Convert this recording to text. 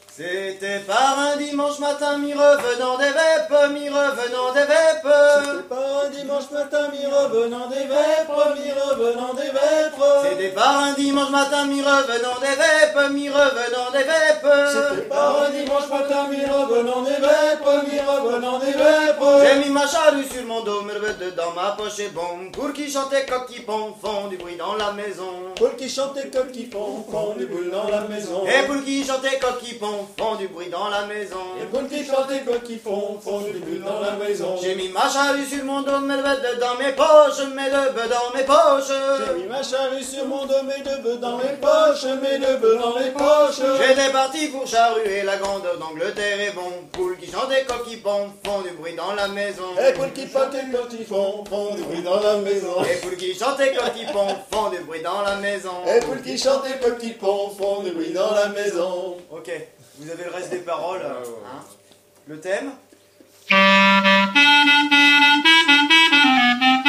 C'était par un dimanche matin, mi revenant des vêpes, mi revenant des vêpes. C'était par un dimanche matin, mi revenant des vêpres, mi revenant des vêpres. C'était par un dimanche matin, mi revenant des vêpes, mi revenant des vêpes. C'était par un dimanche matin, mi revenant des vêpres, mi revenant des vêpres. J'ai mis ma charrue sur mon dos, me revêt dans ma poche et bon. Pour qui chantait coq qui pond, font du bruit dans la maison. Pour qui chantait coq qui font du bruit dans la maison. Et pour qui chantait coq qui pond, font du bruit dans la maison. Et pour qui chantait coq qui font du bruit dans la maison. J'ai mis ma charrue sur mon dos, mes bœufs dans mes poches, mes deux bœufs dans mes poches. J'ai mis ma charrue sur mon dos, mes deux bœufs dans mes poches, mes deux bœufs dans les poches. J'étais parti pour charruer la grandeur d'Angleterre et bon. Poule qui chantait coq qui pond, font du bruit dans la maison. Et pour qui chantait coq qui font du bruit dans la maison. Et poule qui chantait coq qui pond, font du bruit dans la maison. Et pour qui chantait coq qui font du bruit dans la maison. Ok, vous avez le reste des paroles. Hein. Le thème?